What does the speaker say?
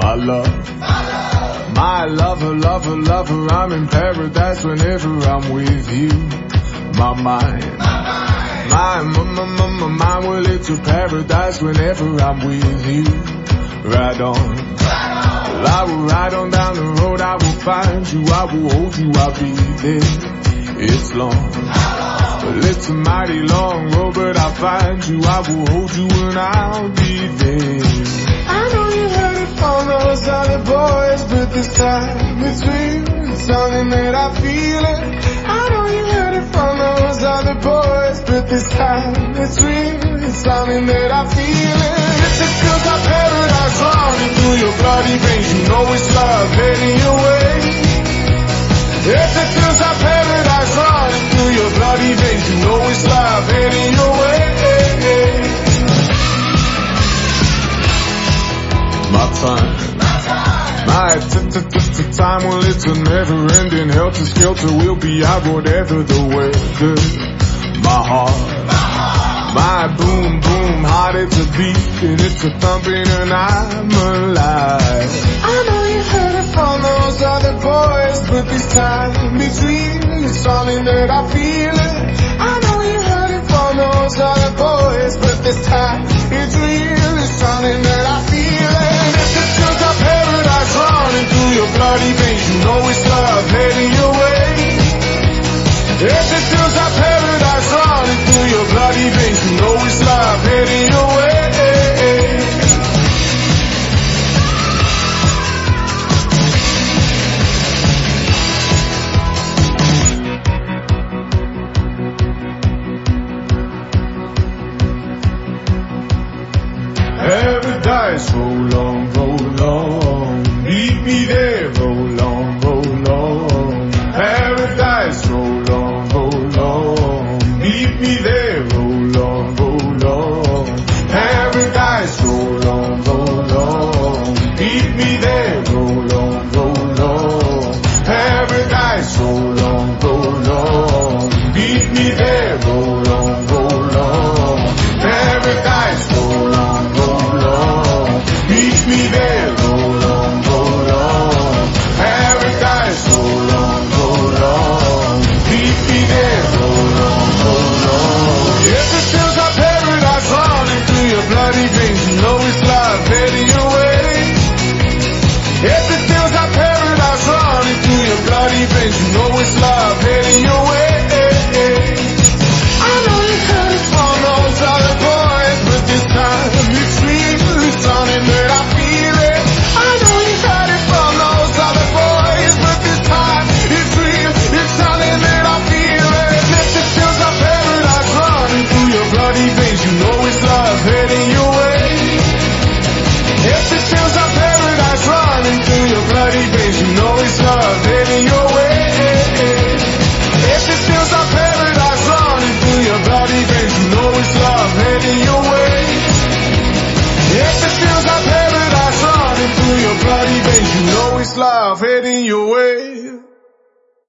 My love, my lover, lover, lover, I'm in paradise whenever I'm with you. My mind, my mind, well it's a paradise whenever I'm with you. Ride on, well, I will ride on down the road, I will find you, I will hold you, I'll be there. It's long, well it's a mighty long road, but I'll find you, I will hold you and I'll be there. I know you heard it from those other boys, but this time it's real, it's something that I feel it. I know you heard it from those other boys, but this time it's real, it's something that I feel it. If it feels like paradise running through your bloody veins, you know it's love heading your way. If it feels like paradise running through your bloody veins, you know it's love heading your way. My time, time, well it's a never-ending helter-skelter. We'll be out whatever the weather. My heart, my boom, boom, heart it's a beating, it's a thumping and I'm alive. I know you heard it from those other boys, but this time it's real, it's something that I feel it. I know you heard it from those other boys, but this time it's real, it's something that I feel it. Paradise running through your bloody veins, you know it's love heading your way. If it feels like paradise running through your bloody veins, you know it's love heading your way. Paradise, roll on, roll on. Meet me there, roll on, roll on. Paradise, roll on, roll on. Meet me there.